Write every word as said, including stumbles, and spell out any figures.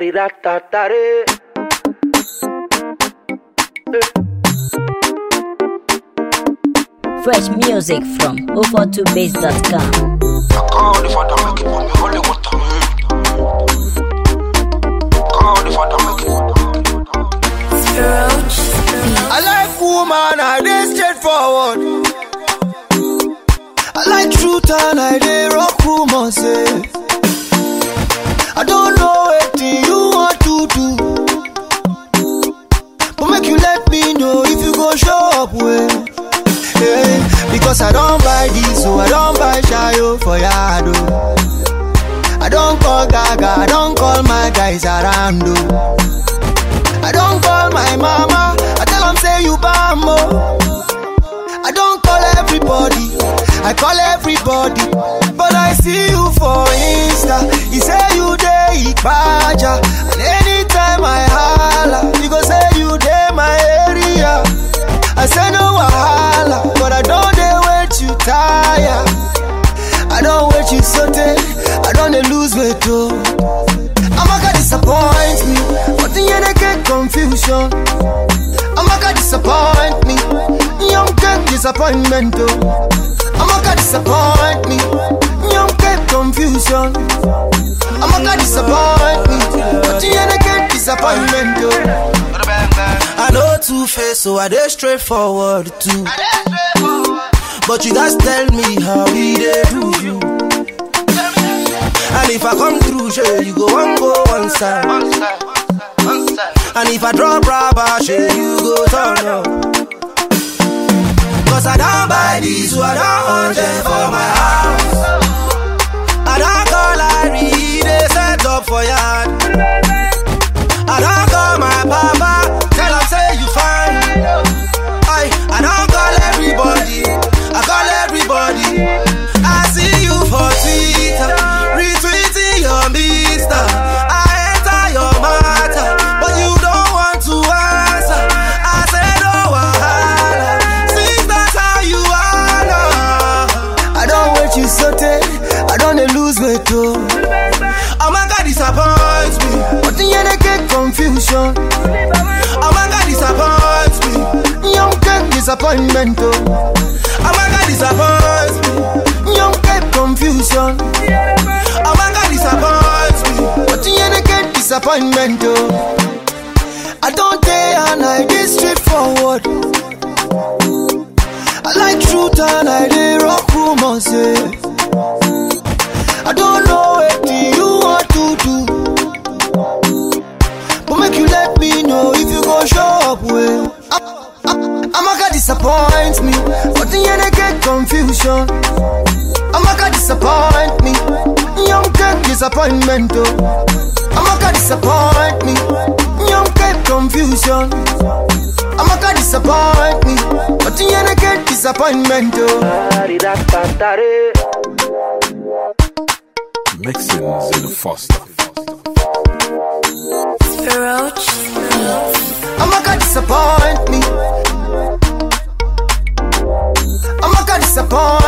Fresh music from zero four two base dot com. I like woman, I dey straightforward. I like truth and I dey rock rumors, eh. I don't know anything you want to do, but make you let me know if you go show up well. Yeah, because I don't buy this, so I don't buy Shayo for Yado. I don't call Gaga, I don't call my guys around. Oh. I don't call my mama, I tell them say you bambo. I don't call everybody, I call everybody. But I see you for Insta, you say you dey Ikpaja. And anytime I holla, you go say you dey my area. I say no wahala, but I don't dey wait you tire. I don't wait you sote, I don't dey lose weight too. I'ma gonna disappoint me, but the end I get confusion. I'ma gonna disappoint me, young get disappointment too. I'ma gonna disappoint me, young get confusion. I'ma gonna disappoint me, but the end I get disappointment too. I know two-face, so I dey straightforward too. But you guys tell me how we dey do you. And if I come through, sure, you go one go one side. And if I drop rubber, sure, you go turn up. Cause I don't buy these, so I don't want them for my house. I don't call Larry, they set up for yard. I don't call my papa, tell him say you fine. I, I don't call everybody, I call everybody. I see you for Twitter, retweeting your mister. I enter your matter, but you don't want to answer. I say no wahala, since that's how you are now. I don't wait you sote, I don't dey lose weight too. Oh my God, disappoints me, but the end I get confusion. Oh my God, disappoints me, young get disappointment too. Oh my God, disappoints me, young get confusion. Oh my God, disappoints me, but the end I get disappointment too. I don't dare and I dey straightforward. I like truth and I dey rock rumors, yeah. I don't know anything you want to do, but make you let me know if you go show up well. I'ma gonna disappoint me, but the end I get confusion. I'ma gonna disappoint me, young get disappointment too. I'ma gonna disappoint me, young get confusion. I'ma gonna disappoint me, but the end I get disappointment too. Mixing Zilla Foster. I'ma gonna disappoint me, I'ma gonna disappoint